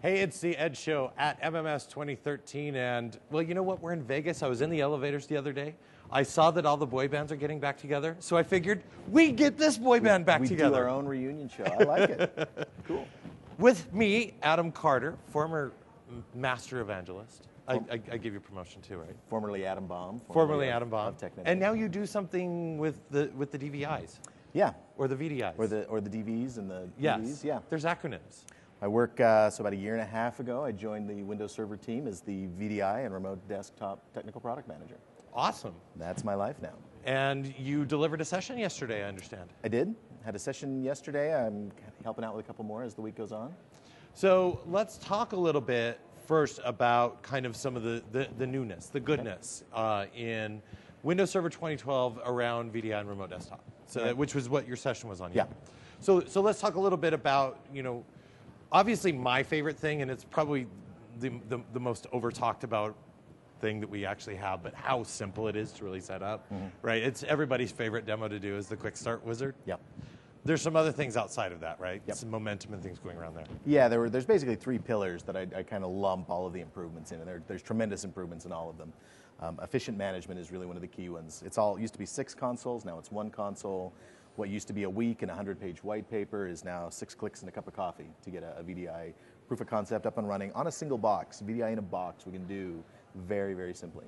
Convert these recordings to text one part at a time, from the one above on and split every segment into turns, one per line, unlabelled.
Hey, it's the Ed Show at MMS 2013, and well, you know what? We're in Vegas. I was in the elevators the other day. I saw that all the boy bands are getting back together, so I figured we'd get this boy band back together.
We do our own reunion show. I like it. Cool.
With me, Adam Carter, former master evangelist. I give you promotion too, right?
Formerly Adam Baum.
Formerly Adam Baum.
Of Technical.
And now you do something with the DVIs.
Yeah.
Or the VDIs.
Or the DVs and the
yes.
DVs. Yeah.
There's acronyms.
I work, so about a year and a half ago, I joined the Windows Server team as the VDI and Remote Desktop Technical Product Manager.
Awesome.
That's my life now.
And you delivered a session yesterday, I understand.
I did. Had a session yesterday. I'm helping out with a couple more as the week goes on.
So let's talk a little bit first about kind of some of the newness, the goodness in Windows Server 2012 around VDI and Remote Desktop, so
right.
Which was what your session was on.
Yeah.
So let's talk a little bit about, obviously my favorite thing, and it's probably the most over-talked about thing that we actually have, but how simple it is to really set up, right? It's everybody's favorite demo to do is the Quick Start Wizard.
Yep.
There's some other things outside of that, right?
Yep.
Some momentum and things going around there.
Yeah, there's basically three pillars that I kind of lump all of the improvements in, and there's tremendous improvements in all of them. Efficient management is really one of the key ones. It used to be 6 consoles, now it's 1 console. What used to be a week and a 100-page white paper is now 6 clicks and a cup of coffee to get a VDI proof of concept up and running on a single box. VDI in a box we can do very, very simply.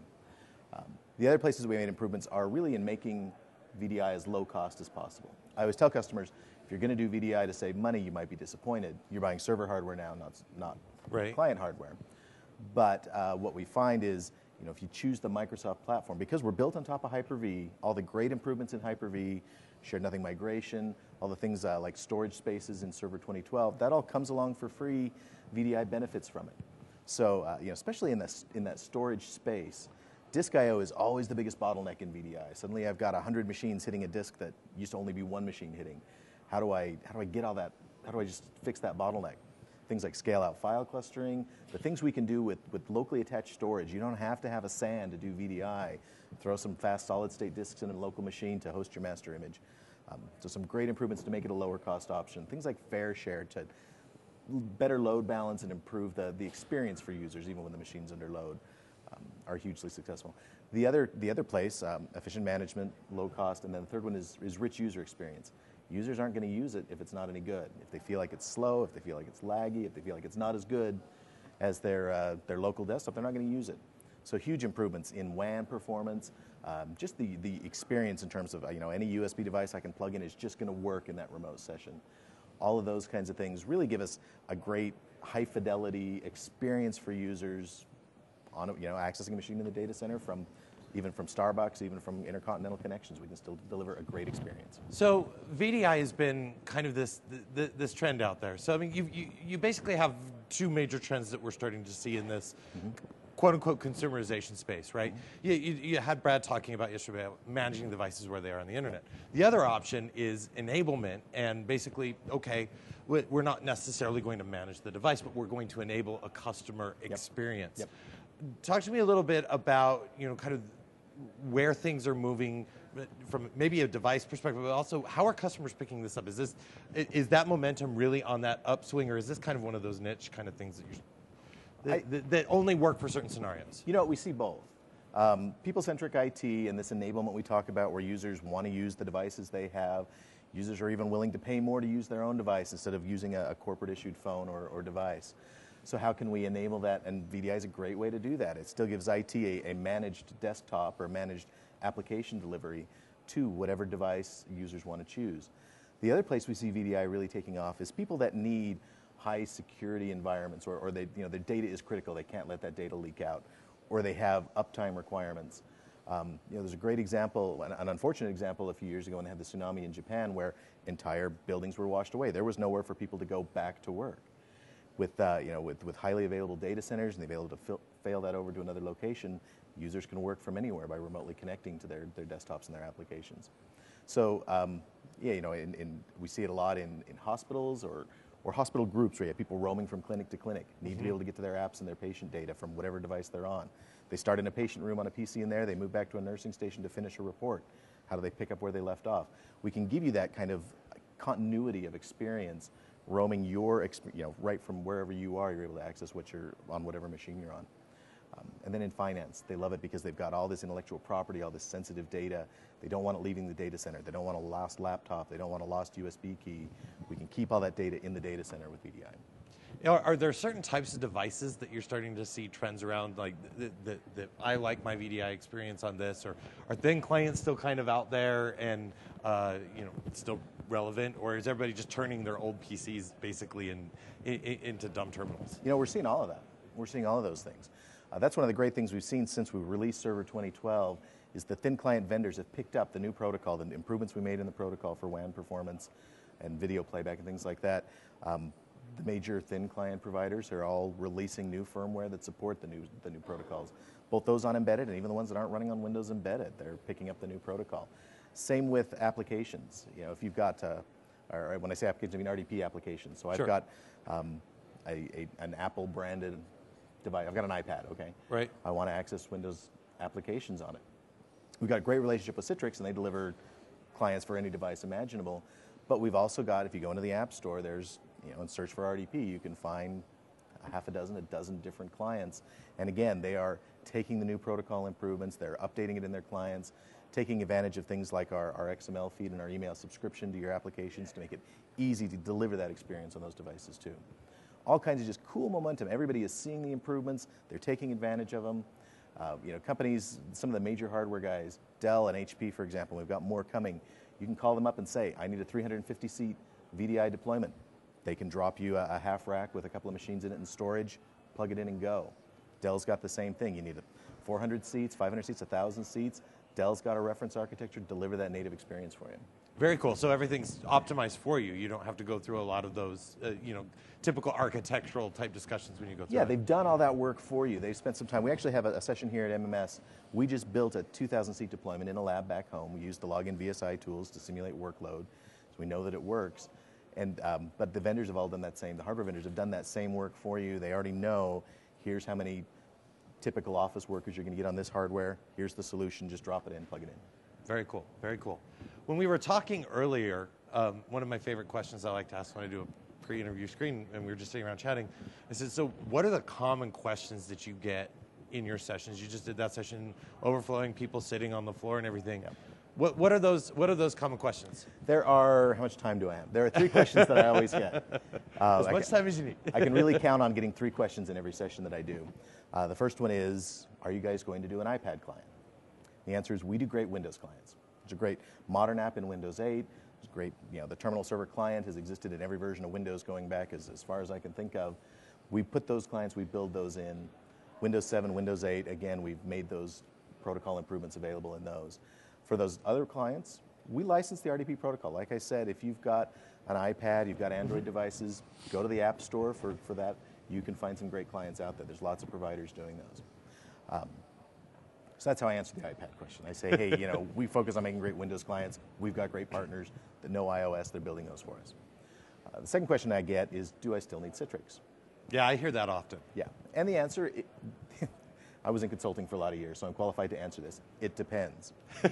The other places we made improvements are really in making VDI as low cost as possible. I always tell customers, if you're going to do VDI to save money, you might be disappointed. You're buying server hardware now, not
right.
client hardware. But what we find is, if you choose the Microsoft platform, because we're built on top of Hyper-V, all the great improvements in Hyper-V, shared nothing migration, all the things like storage spaces in Server 2012, that all comes along for free. VDI benefits from it. So, especially in that storage space, disk I/O is always the biggest bottleneck in VDI. Suddenly, I've got 100 machines hitting a disk that used to only be 1 machine hitting. How do I get all that? How do I just fix that bottleneck? Things like scale-out file clustering, the things we can do with locally attached storage. You don't have to have a SAN to do VDI. Throw some fast solid-state disks in a local machine to host your master image. So some great improvements to make it a lower-cost option. Things like FareShare to better load balance and improve the experience for users, even when the machine's under load, are hugely successful. The other place, efficient management, low cost, and then the third one is rich user experience. Users aren't going to use it if it's not any good. If they feel like it's slow, if they feel like it's laggy, if they feel like it's not as good as their local desktop, they're not going to use it. So huge improvements in WAN performance, just the experience in terms of any USB device I can plug in is just going to work in that remote session. All of those kinds of things really give us a great high fidelity experience for users on accessing a machine in the data center even from Starbucks, even from intercontinental connections. We can still deliver a great experience.
So VDI has been kind of this trend out there. So I mean, you basically have 2 major trends that we're starting to see in this quote-unquote consumerization space, right? You had Brad talking about yesterday about managing devices where they are on the internet. The other option is enablement, and basically, okay, we're not necessarily going to manage the device, but we're going to enable a customer experience.
Yep.
Talk to me a little bit about kind of where things are moving from maybe a device perspective, but also how are customers picking this up? Is that momentum really on that upswing, or is this kind of one of those niche kind of things that only work for certain scenarios?
We see both. People-centric IT and this enablement we talk about where users want to use the devices they have. Users are even willing to pay more to use their own device instead of using a corporate-issued phone or device. So how can we enable that? And VDI is a great way to do that. It still gives IT a managed desktop or managed application delivery to whatever device users want to choose. The other place we see VDI really taking off is people that need high security environments or their data is critical. They can't let that data leak out, or they have uptime requirements. There's a great example, an unfortunate example a few years ago when they had the tsunami in Japan where entire buildings were washed away. There was nowhere for people to go back to work. With highly available data centers and they've been able to fail that over to another location, users can work from anywhere by remotely connecting to their desktops and their applications. So, we see it a lot in hospitals or hospital groups where you have people roaming from clinic to clinic, need to be able to get to their apps and their patient data from whatever device they're on. They start in a patient room on a PC in there, they move back to a nursing station to finish a report. How do they pick up where they left off? We can give you that kind of continuity of experience roaming right from wherever you are, you're able to access what you're on, whatever machine you're on. And then in finance, they love it because they've got all this intellectual property, all this sensitive data. They don't want it leaving the data center. They don't want a lost laptop. They don't want a lost USB key. We can keep all that data in the data center with VDI.
Are there certain types of devices that you're starting to see trends around, like that I like my VDI experience on this, or are thin clients still kind of out there and still relevant, or is everybody just turning their old PCs basically into dumb terminals?
We're seeing all of that. We're seeing all of those things. That's one of the great things we've seen since we released Server 2012 is the thin client vendors have picked up the new protocol, the improvements we made in the protocol for WAN performance and video playback and things like that. The major thin client providers are all releasing new firmware that support the new protocols. Both those on embedded and even the ones that aren't running on Windows embedded, they're picking up the new protocol. Same with applications. If you've got, or when I say applications, I mean RDP applications. So I've got an Apple branded device. I've got an iPad, okay?
Right.
I want to access Windows applications on it. We've got a great relationship with Citrix, and they deliver clients for any device imaginable. But we've also got, if you go into the App Store, there's, and search for RDP, you can find a dozen different clients. And again, they are taking the new protocol improvements, they're updating it in their clients, taking advantage of things like our XML feed and our email subscription to your applications to make it easy to deliver that experience on those devices too. All kinds of just cool momentum. Everybody is seeing the improvements, they're taking advantage of them. Companies, some of the major hardware guys, Dell and HP, for example, we've got more coming. You can call them up and say, I need a 350-seat VDI deployment. They can drop you a half rack with a couple of machines in it and storage, plug it in and go. Dell's got the same thing. You need 400 seats, 500 seats, 1,000 seats. Dell's got a reference architecture, deliver that native experience for you.
Very cool. So everything's optimized for you. You don't have to go through a lot of those, typical architectural type discussions when you go through.
Yeah, they've done all that work for you. They've spent some time. We actually have a session here at MMS. We just built a 2,000-seat deployment in a lab back home. We used the login VSI tools to simulate workload, so we know that it works. And but the vendors have all done that same. The hardware vendors have done that same work for you. They already know. Here's how many typical office workers you're going to get on this hardware. Here's the solution. Just drop it in, plug it in.
Very cool. Very cool. When we were talking earlier, one of my favorite questions I like to ask when I do a pre-interview screen, and we were just sitting around chatting, I said, so what are the common questions that you get in your sessions? You just did that session, overflowing, people sitting on the floor and everything.
Yep.
What are those common questions?
There are, how much time do I have? There are 3 questions that I always get.
As much time as you need.
I can really count on getting 3 questions in every session that I do. The first one is, are you guys going to do an iPad client? The answer is, we do great Windows clients. There's a great modern app in Windows 8. It's great, the terminal server client has existed in every version of Windows going back as far as I can think of. We put those clients, we build those in. Windows 7, Windows 8, again, we've made those protocol improvements available in those. For those other clients, we license the RDP protocol. Like I said, if you've got an iPad, you've got Android devices, go to the App Store for that. You can find some great clients out there. There's lots of providers doing those. So that's how I answer the iPad question. I say, hey, we focus on making great Windows clients. We've got great partners that know iOS. They're building those for us. The second question I get is, do I still need Citrix?
Yeah, I hear that often.
Yeah, and the answer, I was in consulting for a lot of years, so I'm qualified to answer this. It depends.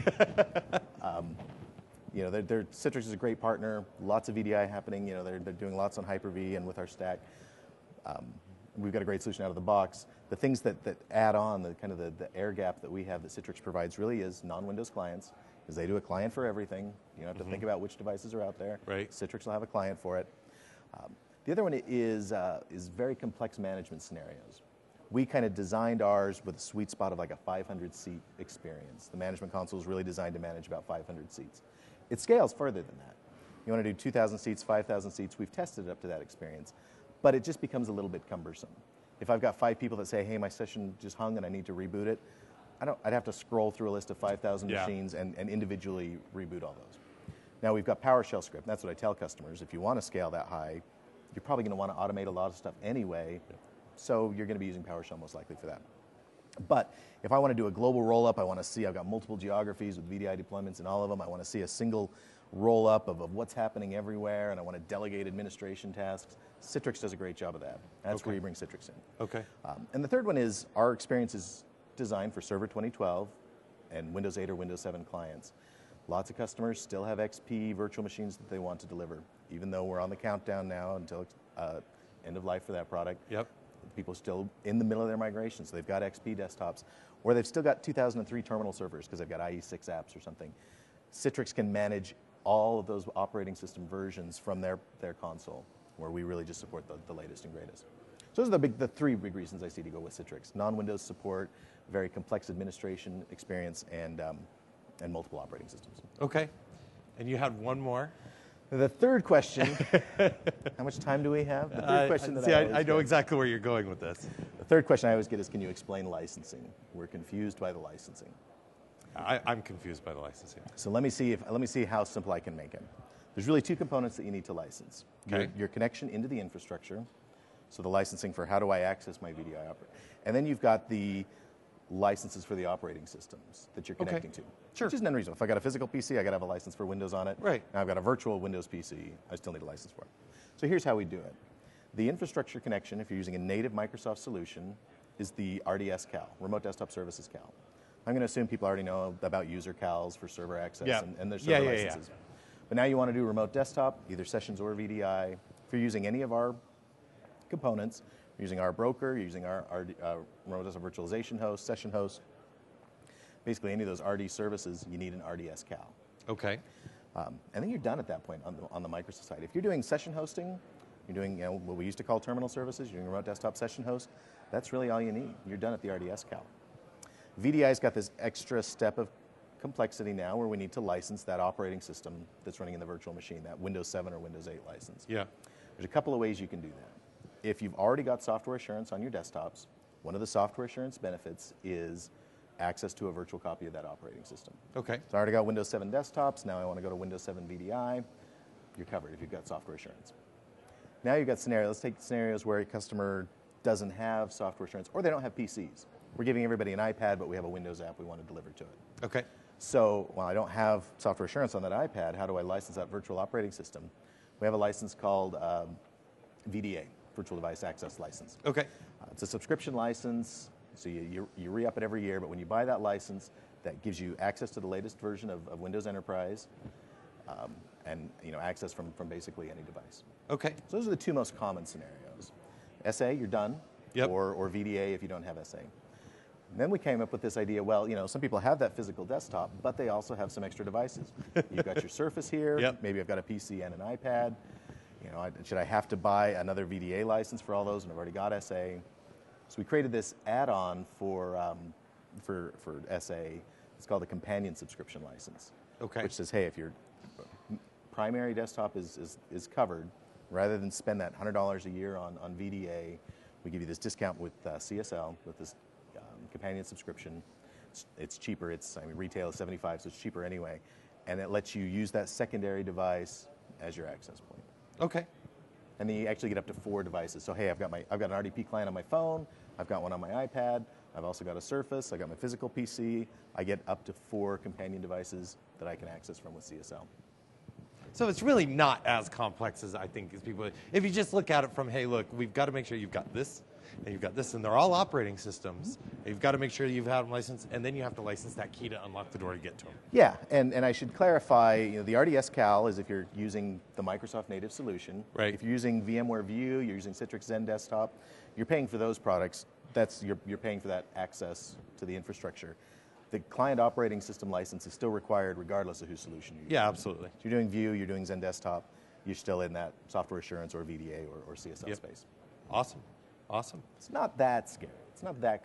Citrix is a great partner. Lots of VDI happening. They're doing lots on Hyper-V and with our stack. We've got a great solution out of the box. The things that add on, the air gap that we have that Citrix provides really is non-Windows clients, because they do a client for everything. You don't have to think about which devices are out there.
Right.
Citrix will have a client for it. The other one is very complex management scenarios. We kind of designed ours with a sweet spot of like a 500-seat experience. The management console is really designed to manage about 500 seats. It scales further than that. You want to do 2,000 seats, 5,000 seats, we've tested it up to that experience. But it just becomes a little bit cumbersome. If I've got 5 people that say, hey, my session just hung and I need to reboot it, I'd have to scroll through a list of 5,000 machines and individually reboot all those. Now we've got PowerShell script. That's what I tell customers. If you want to scale that high, you're probably going to want to automate a lot of stuff anyway. So you're going to be using PowerShell most likely for that. But if I want to do a global roll-up, I want to see I've got multiple geographies with VDI deployments in all of them. I want to see a single roll-up of what's happening everywhere, and I want to delegate administration tasks. Citrix does a great job of that. That's where you bring Citrix in.
Okay.
And the third one is our experience is designed for Server 2012 and Windows 8 or Windows 7 clients. Lots of customers still have XP virtual machines that they want to deliver, even though we're on the countdown now until end of life for that product.
Yep.
People are still in the middle of their migration, so they've got XP desktops, or they've still got 2003 terminal servers because they've got IE6 apps or something. Citrix can manage all of those operating system versions from their console, where we really just support the latest and greatest. So those are the three big reasons I see to go with Citrix. Non-Windows support, very complex administration experience, and multiple operating systems.
Okay. And you had one more?
The third question, how much time do we have? The third question that
I know exactly where you're going with this.
The third question I always get is, can you explain licensing? We're confused by the licensing.
I'm confused by the licensing.
So let me see how simple I can make it. There's really two components that you need to license.
Okay.
Your connection into the infrastructure, so the licensing for how do I access my VDI operator. And then you've got the licenses for the operating systems that you're connecting to.
Sure.
Which isn't unreasonable. If I got a physical PC, I got to have a license for Windows on it.
Right.
Now I've got a virtual Windows PC, I still need a license for it. So here's how we do it. The infrastructure connection, if you're using a native Microsoft solution, is the RDS CAL, Remote Desktop Services CAL. I'm going to assume people already know about user CALs for server access and their server licenses. But now you want to do remote desktop, either sessions or VDI. If you're using any of our components, you're using our broker, you're using our remote desktop virtualization host, session host, basically any of those RD services, you need an RDS CAL.
Okay.
And then you're done at that point on the Microsoft side. If you're doing session hosting, you're doing what we used to call terminal services, you're doing remote desktop session host, that's really all you need. You're done at the RDS CAL. VDI's got this extra step of complexity now where we need to license that operating system that's running in the virtual machine, that Windows 7 or Windows 8 license.
Yeah.
There's a couple of ways you can do that. If you've already got software assurance on your desktops, one of the software assurance benefits is access to a virtual copy of that operating system.
Okay.
So I already got Windows 7 desktops, now I want to go to Windows 7 VDI, you're covered if you've got software assurance. Now you've got scenarios, let's take scenarios where a customer doesn't have software assurance or they don't have PCs. We're giving everybody an iPad, but we have a Windows app we want to deliver to it.
Okay.
So while I don't have software assurance on that iPad, how do I license that virtual operating system? We have a license called VDA, Virtual Device Access License.
Okay.
It's a subscription license, so you re-up it every year, but when you buy that license, that gives you access to the latest version of Windows Enterprise and access from basically any device.
Okay.
So those are the two most common scenarios. SA, you're done,
Yep.
or VDA if you don't have SA. And then we came up with this idea, well, some people have that physical desktop, but they also have some extra devices. You've got your Surface here,
Yep.
maybe I've got a PC and an iPad. Should I have to buy another VDA license for all those, and I've already got SA? So we created this add-on for SA. It's called a companion subscription license.
Okay.
Which says, hey, if your primary desktop is covered, rather than spend that $100 a year on VDA, we give you this discount with CSL, with this companion subscription. It's cheaper. Retail is $75, so it's cheaper anyway. And it lets you use that secondary device as your access point.
Okay.
And then you actually get up to 4 devices. So hey, I've got an RDP client on my phone, I've got one on my iPad, I've also got a Surface, I got my physical PC. I get up to 4 companion devices that I can access from with CSL.
So it's really not as complex as I think as people. If you just look at it from, hey, look, we've got to make sure you've got this, and you've got this, and they're all operating systems. You've got to make sure you've had them licensed, and then you have to license that key to unlock the door to get to them.
Yeah, and I should clarify, the RDS CAL is if you're using the Microsoft native solution.
Right.
If you're using VMware View, you're using Citrix Zen Desktop, you're paying for those products. You're paying for that access to the infrastructure. The client operating system license is still required regardless of whose solution you're using.
Yeah, absolutely.
If you're doing View, you're doing Zen Desktop, you're still in that software assurance or VDA or CSL space.
Awesome. Awesome.
It's not that scary. It's not that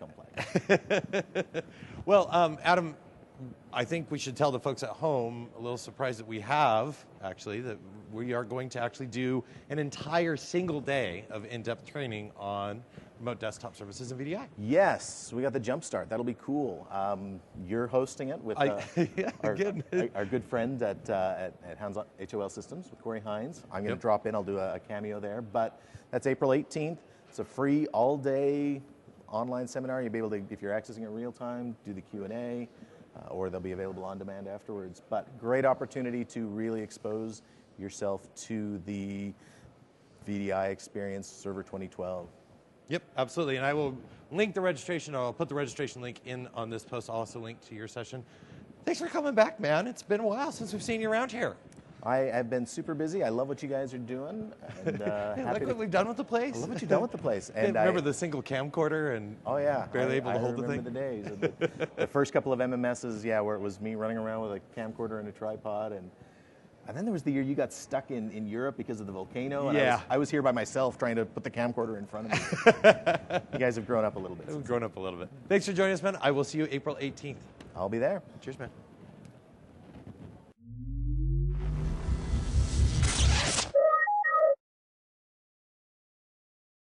complex.
Well, Adam, I think we should tell the folks at home a little surprise that we have, actually, that we are going to actually do an entire single day of in-depth training on remote desktop services and VDI.
Yes, we got the Jumpstart. That'll be cool. You're hosting it with our good friend at HOL Systems with Corey Hines. I'm going to drop in. I'll do a cameo there. But that's April 18th. It's a free all-day online seminar. You'll be able to, if you're accessing it real time, do the Q&A, or they'll be available on demand afterwards. But great opportunity to really expose yourself to the VDI experience, Server 2012.
Yep, absolutely. And I will link the registration. I'll put the registration link in on this post. I'll also link to your session. Thanks for coming back, man. It's been a while since we've seen you around here.
I've been super busy. I love what you guys are doing. And,
Hey, like what we've done with the place.
I love what you've done with the place.
And remember the single camcorder and
oh yeah,
barely able to hold the thing.
I remember the days. The first couple of MMSs, yeah, where it was me running around with a camcorder and a tripod, and then there was the year you got stuck in Europe because of the volcano. And
yeah.
I was here by myself trying to put the camcorder in front of me. You guys have grown up a little bit.
We've grown up a little bit. Thanks for joining us, man. I will see you April 18th.
I'll be there.
Cheers, man.